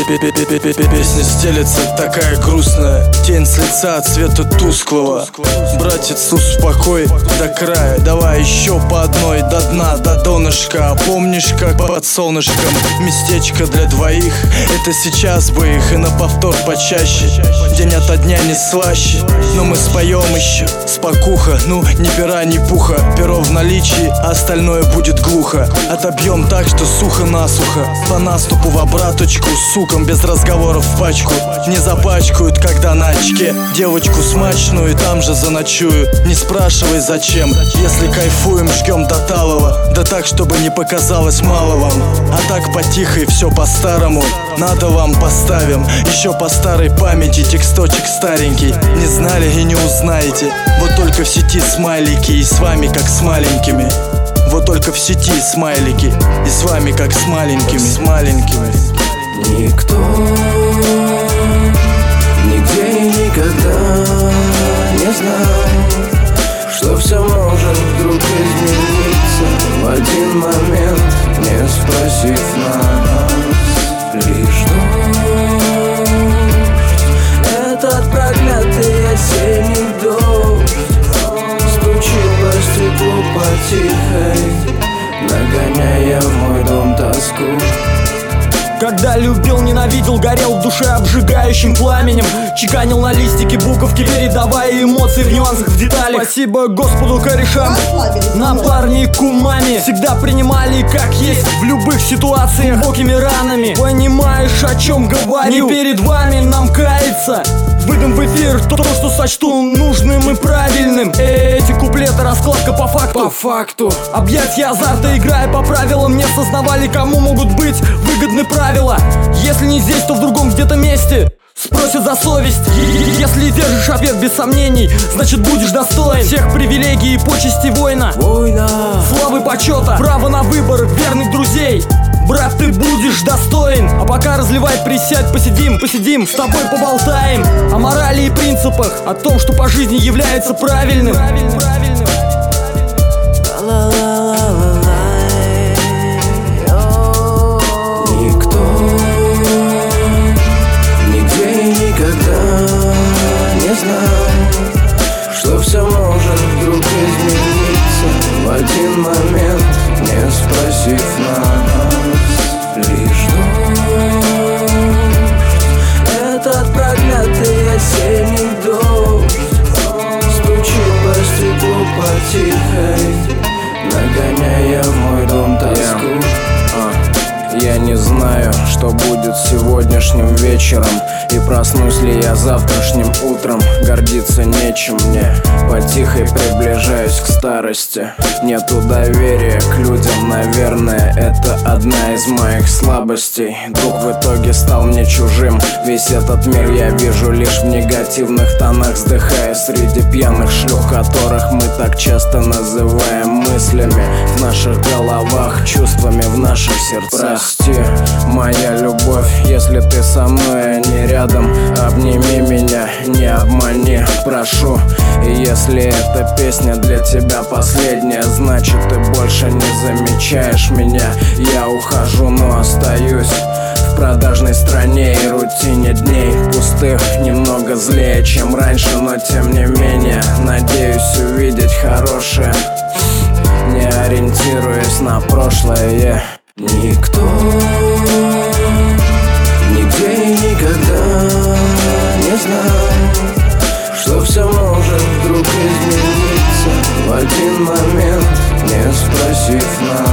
Песня стелется такая грустная, тень с лица цвета тусклого. Братец, успокой до края, давай еще по одной, до дна, до донышка. А помнишь, как под солнышком местечко для двоих? Это сейчас бы их и на повтор почаще. День ото дня не слаще, но мы споем еще спокуха. Ну, ни пера, ни пуха, перо в наличии, а остальное будет глухо. Отобьем так, что сухо-насухо, по наступу в обраточку, сукам без разговоров в пачку. Не запачкают, когда на очке девочку смачную, там же заночую. Не спрашивай зачем, если кайфуем, жгем до талого. Да так, чтобы не показалось мало вам. А так по-тихой, все по-старому. Надо вам поставим, еще по старой памяти, тексточек старенький. Не знали и не узнаете, вот только в сети смайлики, и с вами как с маленькими. Вот только в сети смайлики, и с вами как с маленькими, с маленькими. Никто, нигде и никогда не знал, что все может вдруг измениться в один момент, не спросив нас. Лишь дождь, этот проклятый осенний дождь, стучит по стеклу потихой, нагоняя в мой дом тоску. Когда любил, ненавидел, горел в душе обжигающим пламенем, чеканил на листике буковки, передавая эмоции в нюансах, в деталях. Спасибо Господу корешам, напарнику маме. Всегда принимали как есть, в любых ситуациях, глубокими ранами. Понимаешь, о чем говорю? Не перед вами нам каяться, выдам в эфир то, что сочту нужным и правильным. Эти куплеты раскладка по факту. По факту. Объятия азарта, играя по правилам, не осознавали, кому могут быть выгодны правила. Если не здесь, то в другом где-то месте спросят за совесть. Если держишь ответ без сомнений, значит будешь достоин всех привилегий и почести воина, славы, почета, право на выбор верных друзей. Брат, ты будешь достоин. А пока разливай, присядь, посидим, с тобой поболтаем о морали и принципах, о том, что по жизни является правильным. Никто, нигде и никогда не знал, что все может вдруг измениться в один момент, не спросив нас. Лишь дождь, этот проклятый осенний дождь, стучит по стеклу потихой, нагоняя в мой дом тоску. Я не знаю, что будет сегодняшним вечером, и проснусь ли я завтрашним утром. Гордиться нечем мне, потихой приближаюсь к старости. Нету доверия к людям, наверное, это одна из моих слабостей. Друг в итоге стал мне чужим, весь этот мир я вижу лишь в негативных тонах, вздыхая среди пьяных шлюх, которых мы так часто называем мыслями в наших головах, чувствами в наших сердцах. Прости, моя любовь, если ты со мной, а не рядом, обними меня, не обмани, прошу. И если эта песня для тебя последняя, значит ты больше не замечаешь меня. Я ухожу, но остаюсь в продажной стране и рутине дней пустых, немного злее, чем раньше, но тем не менее надеюсь увидеть хорошее, не ориентируясь на прошлое. Никто, нигде и никогда не знал, что все может вдруг измениться в один момент, не спросив нас.